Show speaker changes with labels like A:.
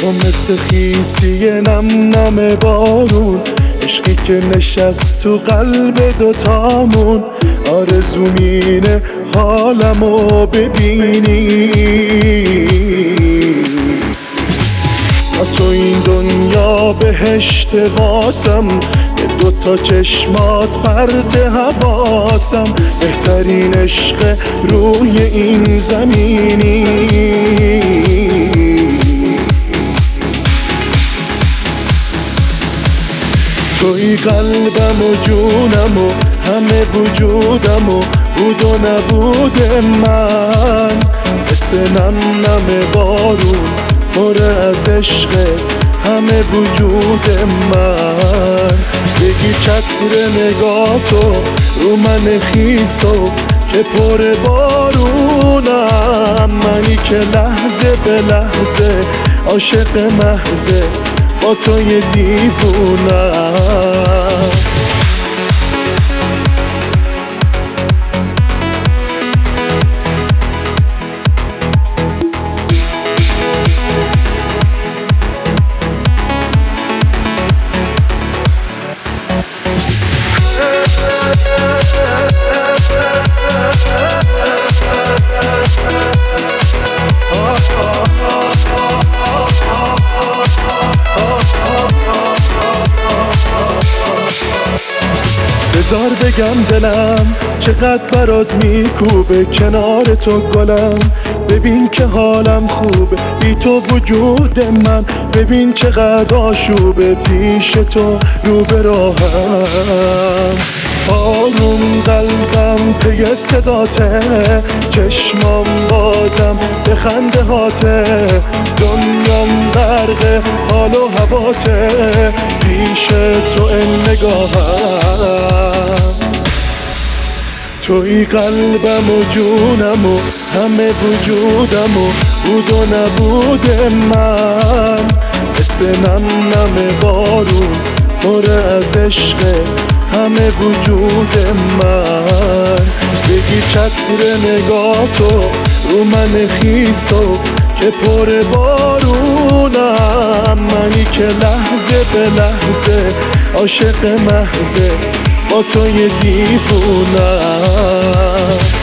A: تو مثل خیسی نم نم بارون، عشقی که نشست تو قلب دوتامون. آرزومینه حالمو ببینی، تو این دنیا بهشت واسم، به دوتا چشمات پرت حواسم. بهترین عشق روی این زمینی، توی قلبم و جونم و همه وجودم و بود و نبود من. مثل نم نم بارون پر از عشق همه وجود من. بگی چتر نگاه تو رو من خیسو که پر بارونم. منی که لحظه به لحظه عاشق محضه با توی دیوونم. بذار بگم دلم چقدر برات میکوبه کنار تو گلم. ببین که حالم خوبه بی تو وجود من. ببین چقدر آشوبه پیش تو رو به راهم. آروم قلبم پی صداته، چشمام بازم به خنده هاته. دنیام غرق حال و هواته، پیش تو این نگاهم. توی قلبم و جونم و همه وجودم و بود و نبود من. مثل نم نم بارون پر از عشق همه وجود من. بگی چتر نگاه تو رو من خیسو که پر بارونم. منی که لحظه به لحظه عاشق محضه با توی دیوونم.